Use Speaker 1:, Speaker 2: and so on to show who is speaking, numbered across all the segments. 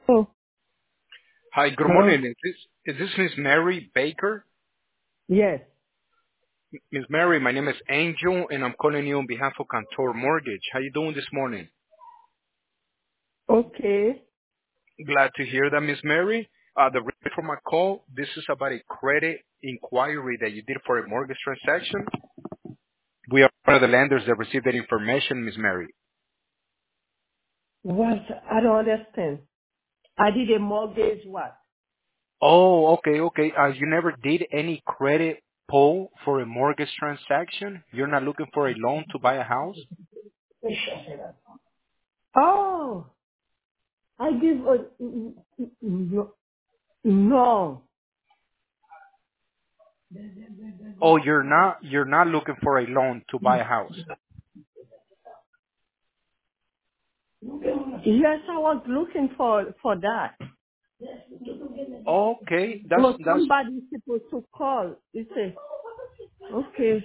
Speaker 1: Oh,
Speaker 2: Hi, good
Speaker 1: hello.
Speaker 2: morning. Is this Miss Mary Baker?
Speaker 1: Yes.
Speaker 2: Miss Mary, my name is Angel, and I'm calling you on behalf of Cantor Mortgage. How you doing this morning?
Speaker 1: Okay.
Speaker 2: Glad to hear that, Miss Mary. The reason for my call, this is about a credit inquiry that you did for a mortgage transaction. We are one of the lenders that received that information, Miss Mary.
Speaker 1: What? I don't understand. I did a mortgage what?
Speaker 2: Oh, okay. You never did any credit pull for a mortgage transaction? You're not looking for a loan to buy a house?
Speaker 1: Oh, I give a, no. No.
Speaker 2: Oh, you're not looking for a loan to buy a house.
Speaker 1: Yes, I was looking for that.
Speaker 2: Okay, that's
Speaker 1: But
Speaker 2: that's.
Speaker 1: somebody is supposed to call. You say, okay.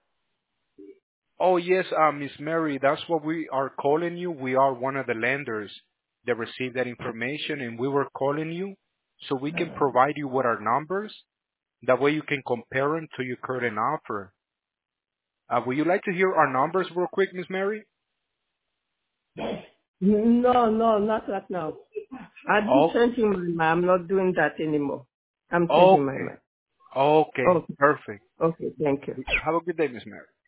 Speaker 2: Oh yes, Miss Mary, that's what we are calling you. We are one of the lenders that received that information, and we were calling you so we can provide you with our numbers. That way you can compare them to your current offer. Would you like to hear our numbers real quick, Miss Mary?
Speaker 1: No, not right now. I did
Speaker 2: Oh,
Speaker 1: changing my mind. I'm not doing that anymore. I'm changing my
Speaker 2: okay,
Speaker 1: mind.
Speaker 2: okay,
Speaker 1: Okay.
Speaker 2: perfect.
Speaker 1: Okay. Thank you.
Speaker 2: Have a good day, Miss Mary.